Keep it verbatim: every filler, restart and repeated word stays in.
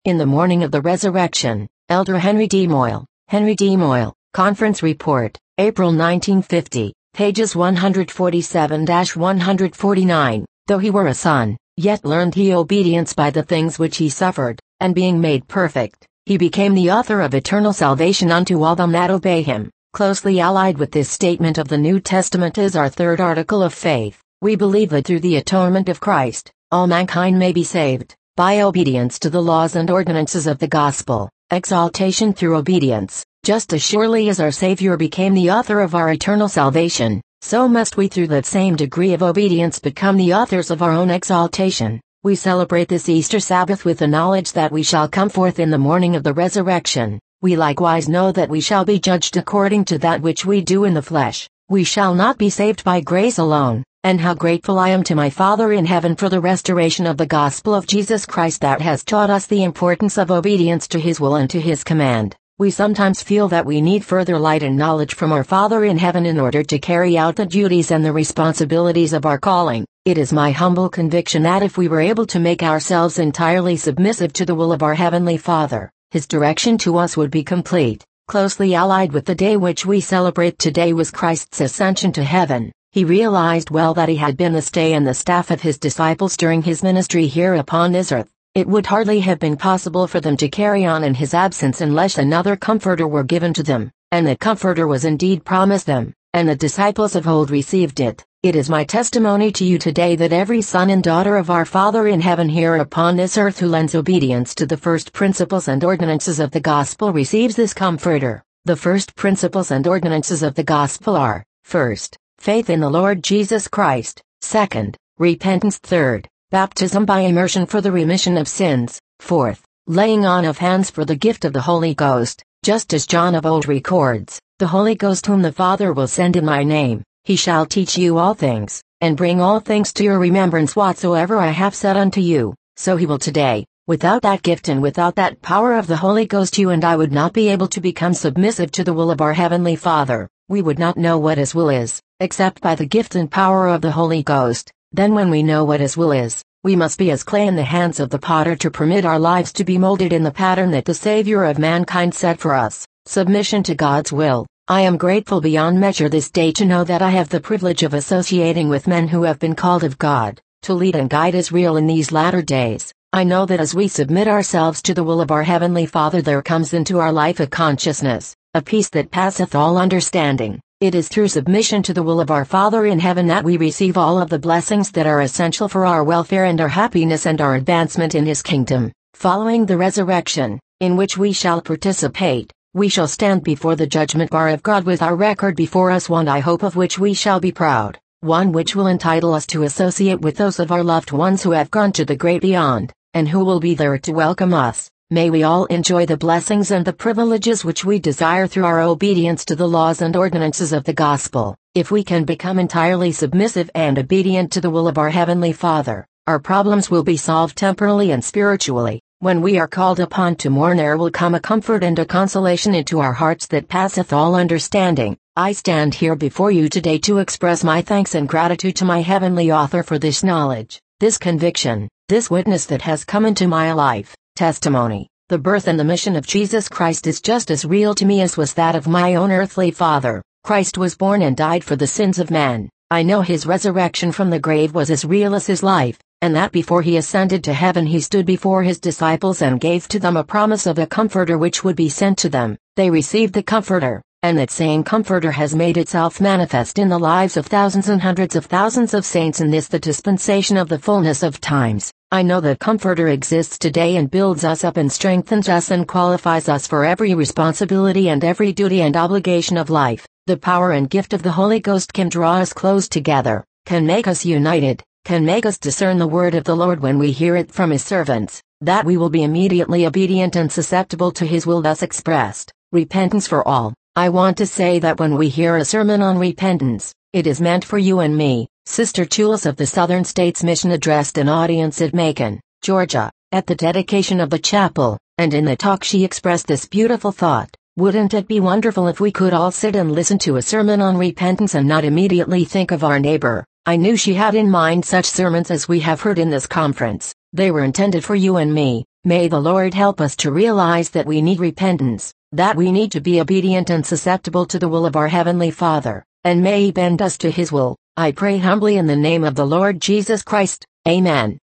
In the morning of the resurrection, Elder Henry D. Moyle, Henry D. Moyle, Conference Report, April nineteen fifty, pages one forty-seven to one forty-nine. Though he were a son, yet learned he obedience by the things which he suffered, and being made perfect, he became the author of eternal salvation unto all them that obey him. Closely allied with this statement of the New Testament is our third article of faith. We believe that through the atonement of Christ, all mankind may be saved, by obedience to the laws and ordinances of the gospel, exaltation through obedience. Just as surely as our Savior became the author of our eternal salvation, so must we through that same degree of obedience become the authors of our own exaltation. We celebrate this Easter Sabbath with the knowledge that we shall come forth in the morning of the resurrection. We likewise know that we shall be judged according to that which we do in the flesh. We shall not be saved by grace alone. And how grateful I am to my Father in heaven for the restoration of the gospel of Jesus Christ that has taught us the importance of obedience to his will and to his command. We sometimes feel that we need further light and knowledge from our Father in heaven in order to carry out the duties and the responsibilities of our calling. It is my humble conviction that if we were able to make ourselves entirely submissive to the will of our Heavenly Father, his direction to us would be complete. Closely allied with the day which we celebrate today was Christ's ascension to heaven. He realized well that he had been the stay and the staff of his disciples during his ministry here upon this earth. It would hardly have been possible for them to carry on in his absence unless another Comforter were given to them, and the Comforter was indeed promised them, and the disciples of old received it. It is my testimony to you today that every son and daughter of our Father in heaven here upon this earth who lends obedience to the first principles and ordinances of the gospel receives this Comforter. The first principles and ordinances of the gospel are, first, faith in the Lord Jesus Christ; second, repentance; third, baptism by immersion for the remission of sins; fourth, laying on of hands for the gift of the Holy Ghost, just as John of old records, the Holy Ghost whom the Father will send in my name, he shall teach you all things, and bring all things to your remembrance whatsoever I have said unto you. So he will today. Without that gift and without that power of the Holy Ghost, you and I would not be able to become submissive to the will of our Heavenly Father. We would not know what his will is, except by the gift and power of the Holy Ghost. Then when we know what his will is, we must be as clay in the hands of the potter to permit our lives to be molded in the pattern that the Savior of mankind set for us. Submission to God's will. I am grateful beyond measure this day to know that I have the privilege of associating with men who have been called of God, to lead and guide Israel in these latter days. I know that as we submit ourselves to the will of our Heavenly Father, there comes into our life a consciousness, a peace that passeth all understanding. It is through submission to the will of our Father in heaven that we receive all of the blessings that are essential for our welfare and our happiness and our advancement in his kingdom. Following the resurrection, in which we shall participate, we shall stand before the judgment bar of God with our record before us, one I hope of which we shall be proud, one which will entitle us to associate with those of our loved ones who have gone to the great beyond, and who will be there to welcome us. May we all enjoy the blessings and the privileges which we desire through our obedience to the laws and ordinances of the gospel. If we can become entirely submissive and obedient to the will of our Heavenly Father, our problems will be solved temporally and spiritually. When we are called upon to mourn, there will come a comfort and a consolation into our hearts that passeth all understanding. I stand here before you today to express my thanks and gratitude to my Heavenly Author for this knowledge, this conviction, this witness that has come into my life. Testimony. The birth and the mission of Jesus Christ is just as real to me as was that of my own earthly father. Christ was born and died for the sins of man. I know his resurrection from the grave was as real as his life, and that before he ascended to heaven he stood before his disciples and gave to them a promise of a Comforter which would be sent to them. They received the Comforter, and that same Comforter has made itself manifest in the lives of thousands and hundreds of thousands of saints in this the dispensation of the fullness of times. I know that Comforter exists today and builds us up and strengthens us and qualifies us for every responsibility and every duty and obligation of life. The power and gift of the Holy Ghost can draw us close together, can make us united, can make us discern the word of the Lord when we hear it from his servants, that we will be immediately obedient and susceptible to his will thus expressed. Repentance for all. I want to say that when we hear a sermon on repentance, it is meant for you and me. Sister Chulis of the Southern States Mission addressed an audience at Macon, Georgia, at the dedication of the chapel, and in the talk she expressed this beautiful thought: wouldn't it be wonderful if we could all sit and listen to a sermon on repentance and not immediately think of our neighbor? I knew she had in mind such sermons as we have heard in this conference. They were intended for you and me. May the Lord help us to realize that we need repentance, that we need to be obedient and susceptible to the will of our Heavenly Father, and may He bend us to His will. I pray humbly in the name of the Lord Jesus Christ. Amen.